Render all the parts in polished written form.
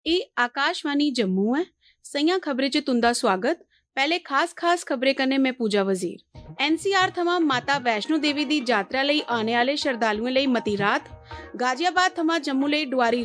ਇਹ आकाशवाणी जम्मू है। सइयां खबरें च तुंदा स्वागत। पहले खास खबरें कन्नै मैं पूजा वजीर। NCR थमां माता वैष्णो देवी दी यात्रा लई आने आले श्रद्धालुएं लई मती राहत। गाजियाबाद थमां जम्मू लई डुआरी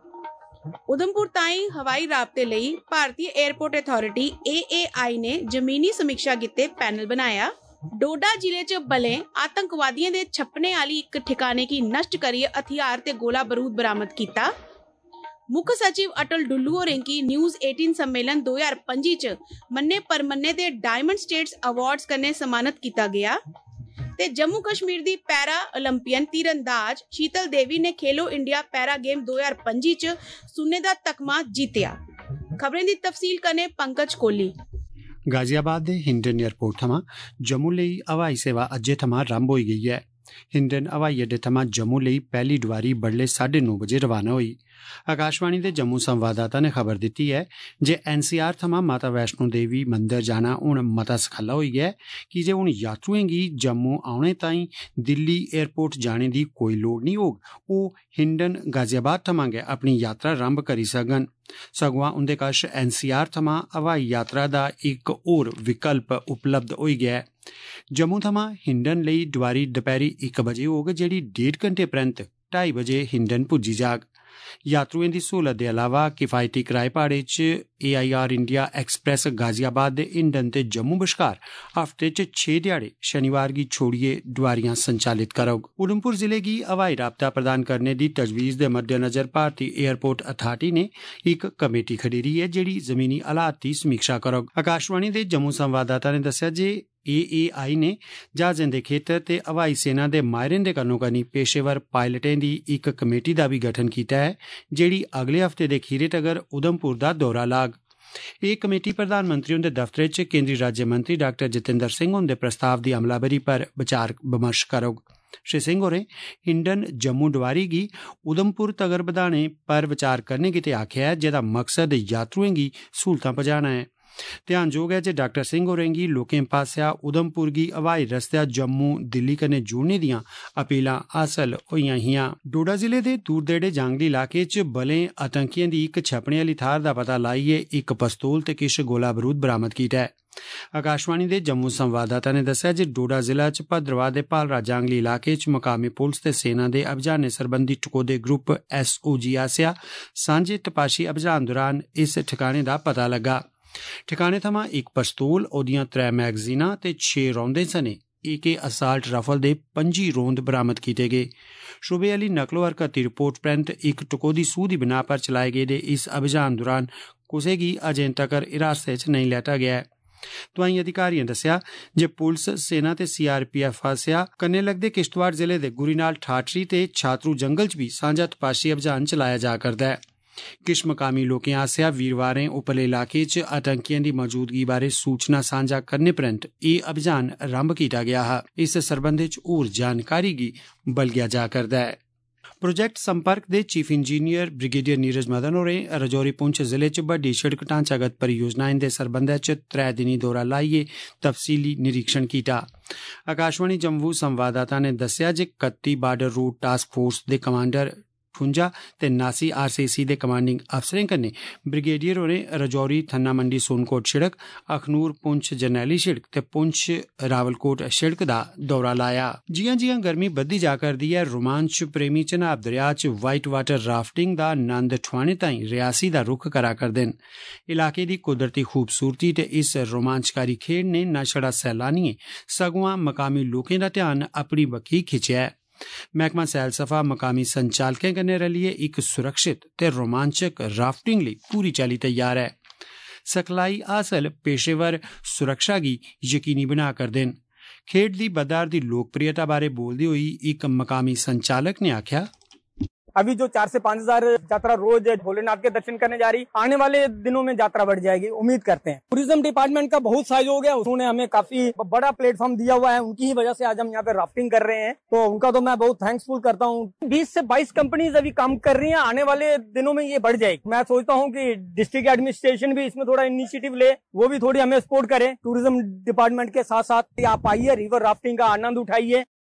रंभ। उधमपुर ताईं हवाई राबते लई भारतीय एयरपोर्ट अथॉरिटी AAI ने जमीनी समीक्षा गित्ते पैनल बनाया। डोडा जिले च बलें आतंकवादियों दे छप्पने आली इक ठिकाने गी नष्ट करियै हथियार ते गोला बरूद बरामद कीता। मुक्ख सचिव अटल डुल्लू होरें गी न्यूज़ 18 सम्मेलन 2025 च मन्ने परमन्ने दे डायमंड स्टेट्स अवार्ड्स कन्नै सम्मानित कीता गया। ते जम्मू कश्मीर दी पैरा ओलंपियन तीरंदाज शीतल देवी ने खेलो इंडिया पैरा गेम 2025 च सुन्ने दा तकमा जीतिया। खबरें दी तफसील कन्नै पंकज कोहली। गाजियाबाद दे हिंडन एयरपोर्ट थमां जम्मू लेई हवाई सेवा अज्जै थमां रंभ होई गई है। हिंडन हवाई अड्डे थमां जम्मू लेई पहली डुआरी बडले 9:30 बजे रवाना हुई। आकाशवाणी दे जम्मू संवाददाता ने खबर दित्ती है जे NCR थमां माता वैष्णो देवी मंदिर जाना हुण मता सखल्ला होई गया है कि जे हुण यात्रुएं गी जम्मू औने ताईं दिल्ली एयरपोर्ट जाने दी कोई लोड़ नहीं होग। ओह् हिंडन गाजियाबाद थमां गै अपनी यात्रा रंभ करी सकन। सगुआं उंदे कश NCR थमां हवाई यात्रा दा इक होर विकल्प उपलब्ध होई गया है। जम्मू थमां हिंडन लेई डुआरी दपैह्री 1 बजे होग, जेह्ड़ी 1.5 घंटे परैंत 2:30 बजे हिंडन पुज्जी जाग। यात्रुएं दी सहूलत दे अलावा किफायती किराए भाड़े च AIR इंडिया एक्सप्रैस गाजियाबाद दे हिंडन ते जम्मू बश्कार हफ्ते च 6 ध्याड़े शनिवार गी छोड़ियै डुआरियां संचालित करग। उधमपुर जिले गी हवाई राबता प्रदान करने दी तजवीज़ दे मद्देनजर भारतीय एयरपोर्ट अथॉरिटी ने इक कमेटी खड़ेरी है, जेह्ड़ी जमीनी हालात दी समीक्षा करग। आकाशवाणी दे जम्मू संवाददाता ने दस्सेआ जे AAI ने जहाजें दे खेतर ते हवाई सेना दे माहिरें दे कन्नो-कन्नी पेशेवर पायलटें दी इक कमेटी दा भी गठन कीता है, जेह्ड़ी अगले हफ्ते दे खीरे तगर उधमपुर दा दौरा लाग। एह् कमेटी प्रधानमंत्री हुंदे दफ्तरै च केंद्री राज्य मंत्री डॉ जितेंद्र सिंह हुंदे प्रस्ताव दी अमलावरी पर विचार विमर्श करग। श्री सिंह होरें हिंडन जम्मू डुआरी गी उधमपुर तगर बधाने पर विचार करने गित्ते आखेआ है, जेह्दा मकसद यात्रुएं गी सहूलतां पजाना है। ध्यानजोग है जे डॉ सिंह होरें गी लोकें पासेआ उधमपुर गी हवाई रस्तेआ जम्मू दिल्ली कन्नै जोड़ने दियां अपीलां हासल होईयां हियां। डोडा जिले दे दूर देड़े जांगली इलाके च बलें आतंकियें दी इक छप्पने आली थाह्र दा पता लाइयै इक पिस्तौल ते किश गोला बरूद बरामद कीता है। आकाशवाणी दे जम्मू संवाददाता ने दस्सेआ जे डोडा जिला च भद्रवाह दे भालरा जांगली इलाके च मकामी पुलस ते सेना दे अभियानें सरबंधी टकोह्दे ग्रुप SOG आसेआ सांझे तपाशी अभियान दौरान इस ठिकाने दा पता लग्गा। ठिकाने थमां इक पिस्तौल, ओह्दियां 3 मैगजीनां ते 6 रौंदें सने AK असाल्ट राइफल दे 25 रौंद बरामद कीते गे। शूबे आली नकलो हरकत दी रिपोर्ट परैंत इक टकोह्दी सूह दी बिनाह पर चलाए गेदे इस अभियान दौरान कुसै गी अजें तकर हिरासत च नेईं लैता गेआ ऐ। तोआईं अधिकारियें दस्सेआ जे पुलस, सेना ते CRPF आसेआ कन्नै लगदे किश्तवाड़ जिले दे गुरीनाल ठाठरी ते छात्रू जंगल च भी सांझा तपाशी अभियान चलाया जा करदा है। किश मकामी लोकें आसेआ वीरवारें उपरले इलाके च आतंकियें दी मौजूदगी बारै सूचना सांझा करने परैंत एह् अभियान रंभ कीता गेआ हा। इस सरबंधै च होर जानकारी गी बलगेआ जा करदा है। प्रोजेक्ट संपर्क दे chief engineer brigadier Neeraj Madan होरें रजौरी पुंछ जिले च बड्डी शिड़क ढांचागत परियोजनाएं दे सरबंधै च 3 दिनी दौरा लाइयै तफसीली निरीक्षण कीता। आकाशवाणी जम्मू संवाददाता ने दस्सेआ जे 31 बार्डर रोड टास्क फोर्स दे कमांडर 58 ते 79 RCC दे कमांडिंग अफसरें कन्नै ब्रिगेडियर होरें रजौरी थन्ना मंडी सोनकोट शिड़क, अखनूर पुंछ जरनैली शिड़क ते पुंछ रावलकोट शिड़क दा दौरा लाया। जियां जियां गर्मी बधदी जा करदी ऐ, रोमांच प्रेमी चनाब दरिया च वाइट वाटर राफ्टिंग दा नंद ठुआने ताईं रियासी दा रुख करा करदे न। इलाके दी कुदरती खूबसूरती ते इस रोमांचकारी खेड ने न छड़ा सैलानियें सगुआं मकामी लोकें दा ध्यान अपनी बक्खी खिच्चेआ है। मैह्कमा सैलसफा मकामी संचालकें कन्नै रलियै इक सुरक्षित ते रोमांचक राफ्टिंग लेई पूरी चाल्ली तैयार ऐ। सिखलाई हासल पेशेवर सुरक्षा गी यकीनी बना करदे न। खेड दी बधा'रदी लोकप्रियता बारै बोलदे होई एक मकामी संचालक ने आखेआ, अभी जो 4 से 5 हजार यात्रा रोज भोलेनाथ के दर्शन करने जा रही, आने वाले दिनों में यात्रा बढ़ जाएगी, उम्मीद करते हैं। टूरिज्म डिपार्टमेंट का बहुत सहयोग है, उन्होंने हमें काफी बड़ा प्लेटफॉर्म दिया हुआ है, उनकी ही वजह से आज हम यहाँ पे राफ्टिंग कर रहे हैं, तो उनका तो मैं बहुत थैंक्सफुल करता हूँ। 20 से 22 कंपनीज अभी काम कर रही है, आने वाले दिनों में ये बढ़ जाएगी। मैं सोचता हूँ कि डिस्ट्रिक्ट एडमिनिस्ट्रेशन भी इसमें थोड़ा इनिशिएटिव ले, वो भी थोड़ी हमें सपोर्ट करे टूरिज्म डिपार्टमेंट के साथ साथ। आप आइए, रिवर राफ्टिंग का आनंद उठाइए।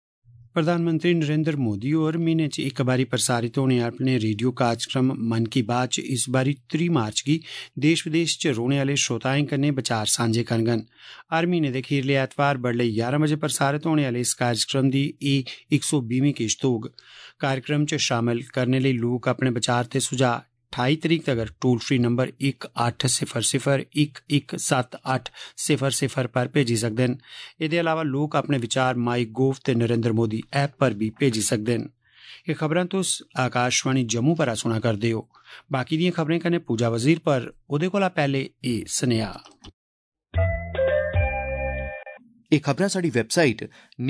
प्रधानमंत्री नरेंद्र मोदी होर म्हीने च इक बारी प्रसारित होने अपने रेडियो कार्यक्रम मन की बात च इस बारी 3 मार्च गी देश विदेश च रौहने आह्ले श्रोताएं कन्नै विचार सांझे करङन। हर म्हीने दे खीरले ऐतवार बडलै 11 बजे प्रसारित होने आह्ले इस कार्यक्रम दी एह् 120वीं किश्त होग। कार्यक्रम च शामिल करने लेई लोक अपने विचार ते सुझाऽ 28 तरीक तगर टोल फ्री नंबर 1800-1178000 पर भेजी सकदे न। एह्दे अलावा लोक अपने विचार माई गोव ते नरेंद्र मोदी ऐप पर भी भेजी सकदे न। एह् खबरां तुस आकाशवाणी जम्मू पर सुना करदे हो। बाकी दियां खबरें कन्नै पूजा वजीर पर ओह्दे कोला पैह्ले एह् सनेहा। एह् खबरां साढ़ी वैबसाइट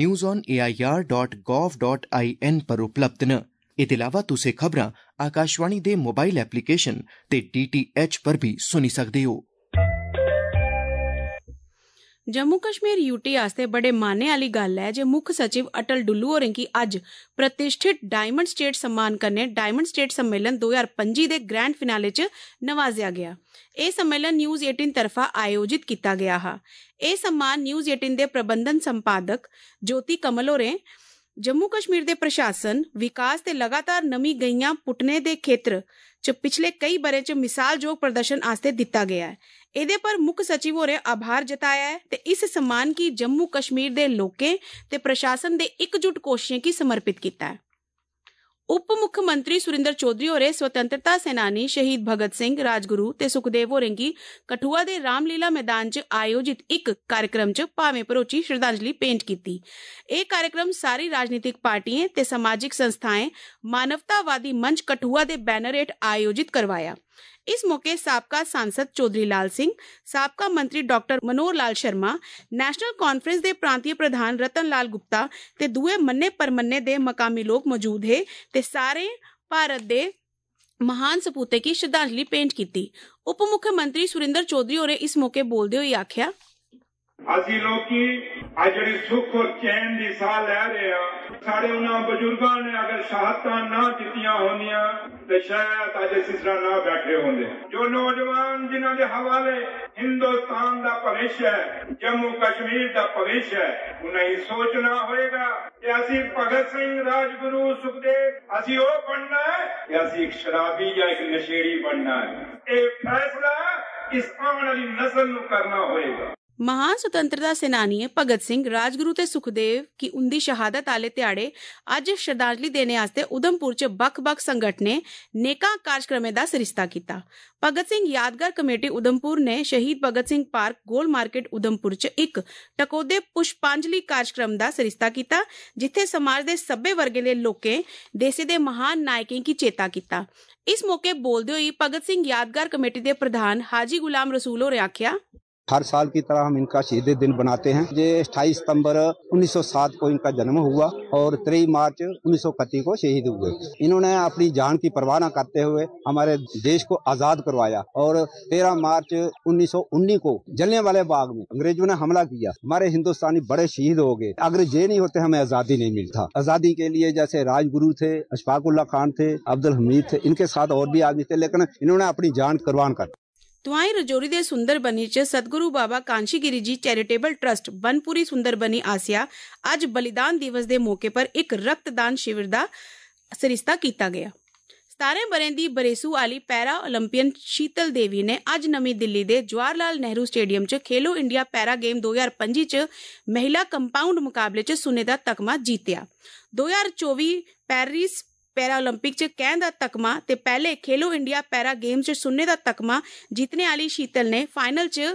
newsonair.gov.in पर उपलब्ध न। एह्दे अलावा तुस एह् खबरां आकाशवाणी दे मोबाइल एप्लीकेशन ते DTH पर भी सुनी सकदे हो। जम्मू कश्मीर यूटी आस्ते बड़े माने आली गल्ल है जे मुक्ख सचिव अटल डुल्लू होरें गी अज्ज प्रतिष्ठित डायमंड स्टेट सम्मान कन्नै डायमंड स्टेट सम्मेलन 2025 दे ग्रैंड फिनाले च नवाजेआ गया। एह् सम्मेलन न्यूज़ 18 तरफा आयोजित किया गया हा। एह् सम्मान न्यूज़ 18 दे प्रबंधन संपादक ज्योति कमल होरें जम्मू कश्मीर दे प्रशासन विकास ते लगातार नमी गईयां पुट्टने दे खेत्र च पिछले कई ब'रें च मिसालजोग प्रदर्शन आस्ते दित्ता गया है। एह्दे पर मुक्ख सचिव होरें आभार जताया है ते इस सम्मान गी जम्मू कश्मीर दे लोकें ते प्रशासन दे इकजुट कोशिशें गी समर्पित कीता है। उप मुख्यमंत्री सुरिंदर चौधरी होरें स्वतंत्रता सेनानी शहीद भगत सिंह, राजगुरू ते सुखदेव होरें गी कठुआ दे रामलीला मैदान च आयोजित इक कार्यक्रम च भावें भरोची श्रद्धांजलि भेंट कीती। एह् कार्यक्रम सारी राजनीतिक पार्टियें ते समाजिक संस्थाएं मानवतावादी मंच कठुआ दे बैनर हेठ आयोजित करवाया। इस मौके साबका सांसद चौधरी लाल सिंह, साबका मंत्री doctor Manohar Lal Sharma, national conference दे प्रांतीय प्रधान रतन लाल गुप्ता ते दुए मन्ने परमन्ने दे मकामी लोक मौजूद हे ते सारे भारत दे महान सपूतें गी श्रद्धांजलि भेंट कीती। उप मुख्यमंत्री सुरिंदर चौधरी होरें इस मौके बोलदे होई आखेआ, ਅਸੀਂ ਲੋਕੀ ਅੱਜ ਜਿਹੜੀ ਸੁੱਖ ਔਰ ਚੈਨ ਦੀ ਸਾਹ ਲੈ ਰਹੇ ਆ, ਸਾਡੇ ਉਹਨਾਂ ਬਜ਼ੁਰਗਾਂ ਨੇ ਅਗਰ ਸ਼ਹਾਦਤਾਂ ਨਾ ਦਿੱਤੀਆਂ ਹੁੰਦੀਆਂ ਤੇ ਸ਼ਾਇਦ ਅੱਜ ਇਸ ਤਰ੍ਹਾਂ ਨਾ ਬੈਠੇ ਹੁੰਦੇ। ਜੋ ਨੌਜਵਾਨ ਜਿਨ੍ਹਾਂ ਦੇ ਹਵਾਲੇ ਹਿੰਦੁਸਤਾਨ ਦਾ ਭਵਿੱਖ ਹੈ, ਜੰਮੂ ਕਸ਼ਮੀਰ ਦਾ ਭਵਿੱਖ ਹੈ, ਉਹਨਾਂ ਹੀ ਸੋਚਣਾ ਹੋਏਗਾ ਕਿ ਅਸੀਂ ਭਗਤ ਸਿੰਘ, ਰਾਜਗੁਰੂ, ਸੁਖਦੇਵ ਅਸੀਂ ਉਹ ਬਣਨਾ ਹੈ ਕਿ ਅਸੀਂ ਇੱਕ ਸ਼ਰਾਬੀ ਜਾਂ ਇੱਕ ਨਸ਼ੇੜੀ ਬਣਨਾ ਹੈ। ਇਹ ਫੈਸਲਾ ਇਸ ਆਉਣ ਵਾਲੀ ਨਸਲ ਨੂੰ ਕਰਨਾ ਹੋਏਗਾ। महान स्वतंत्रता सेनानी भगत सिंह, राजगुरू ते सुखदेव की उंदी शहादत आले ध्याड़े अज्ज श्रद्धांजलि देने आस्ते उधमपुर च बक्ख-बक्ख संगठनें नेकां कार्यक्रमें दा सरिस्ता कीता। भगत सिंह यादगार कमेटी उधमपुर ने शहीद भगत सिंह पार्क गोल मार्केट उधमपुर च इक टकोदे पुष्पांजलि कार्यक्रम दा सरिस्ता कीता, जिथे समाज दे सब्बे वर्गे दे लोकें देसे दे महान नायकें गी चेता कीता। इस मौके बोलदे होई भगत सिंह यादगार कमेटी दे प्रधान हाजी गुलाम रसूल होरें आखेआ, हर साल की तरह हम इनका शहीदी दिन बनाते हैं। ये 28 सितंबर 1907 को इनका जन्म हुआ और 3 मार्च 1931 को शहीद हुए। इन्होंने अपनी जान की परवाह न करते हुए हमारे देश को आजाद करवाया और 13 मार्च 1919 को जलियांवाला बाग में अंग्रेजों ने हमला किया। हमारे हिंदुस्तानी बड़े शहीद हो गए। अगर ये नहीं होते हमें आजादी नहीं मिलता। आजादी के लिए जैसे राजगुरु थे, अशफाक उल्लाह खान थे, अब्दुल हमीद थे, इनके साथ और भी आदमी थे, लेकिन इन्होंने अपनी जान कुर्बान कर। तुआई रजौरी दे सुंदर बनी च सतगुरु बाबा कांशी गिरी जी चैरिटेबल ट्रस्ट बनपुरी सुंदर बनी आसिया अज बलिदान दिवस दे मौके पर एक रक्तदान शिविर दा सरिस्ता किया गया। 17 बरें दी बरेसू आली पैरा ओलंपियन शीतल देवी ने अज नमीं दिल्ली दे जवाहरलाल नेहरू स्टेडियम च खेलो इंडिया पैरा गेम 2025 च महिला कंपाउंड मुकाबले च सुन्ने दा तगमा जीतिया। 2024 पेरिस पैरा ओलंपिक च कैं दा तकमा ते पहले खेलो इंडिया पैरा गेम्स च सुन्ने दा तकमा जीतने आली शीतल ने फाइनल च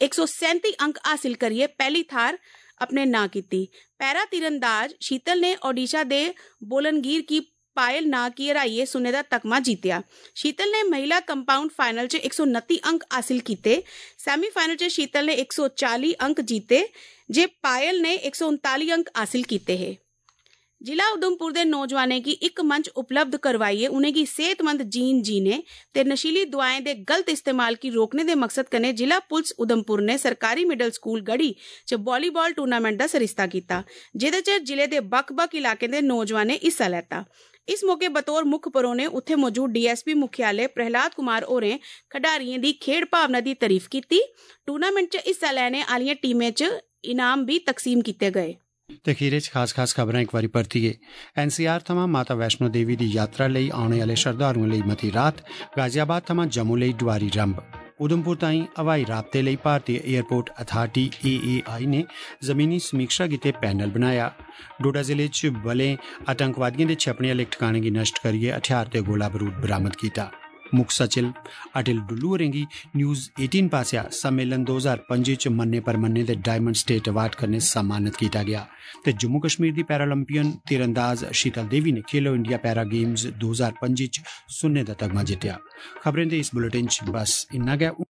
137 अंक हासिल करिए पहली थार अपने नां कीती। पैरा तीरंदाज शीतल ने ओडिशा दे बोलनगीर की पायल ना की हराइए सुन्ने दा तकमा जीतिया। शीतल ने महिला कंपाउंड फाइनल च 129 अंक हासिल किए। सैमीफाइनल च शीतल ने 140 अंक जीते जे पायल ने 139 अंक हासिल किए है। जिला उधमपुर दे नौजवानें गी इक मंच उपलब्ध करवाइए उनेंगी सेहतमंद जीन जीने ते नशीली दवाएं दे गलत इस्तेमाल की रोकने दे मकसद कन्नै जिला पुलिस उधमपुर ने सरकारी मिडल स्कूल गढ़ी च वॉलीबॉल टूर्नामेंट दा सरिस्ता कीता, जेदे च जिले दे बक्ख-बक्ख इलाकें दे नौजवानें हिस्सा लैता। इस मौके बतौर मुक्ख परौने उत्थे मौजूद DSP मुख्यालय प्रहलाद कुमार होरें खडारियों दी खेड भावना दी तारीफ कीती। टूर्नामेंट च हिस्सा लैने आलियां टीमें च इनाम भी तकसीम किए गए। ते खीरे च खास खबरां एक बारी परतियै NCR थमां माता वैष्णो देवी दी यात्रा लेई औने आह्ले श्रद्धालुएं लेई मती राहत। गाजियाबाद थमां जम्मू लेई डोआरी रंभ। उधमपुर ताईं हवाई राबते लेई भारतीय एयरपोर्ट अथार्टी AAI ने जमीनी समीक्षा गितै पैनल बनाया। डोडा जिले च बलें आतंकवादियों दे छपने आह्ले ठिकाने गी नष्ट करियै हथियार ते गोला बरूद बरामद कीता। मुक्ख सचिव अटिल डुल्लू होरें गी न्यूज़ 18 पासेआ सम्मेलन 2025 च मन्ने परमन्ने दे डायमंड स्टेट अवार्ड कन्नै सम्मानित कीता गया। ते जम्मू कश्मीर दी पैरालंपियन तीरंदाज शीतल देवी ने खेलो इंडिया पैरा गेम्स 2025 च सुन्ने दा तगमा जित्तेआ। खबरें दे इस बुलेटिन च बस इन्ना गै।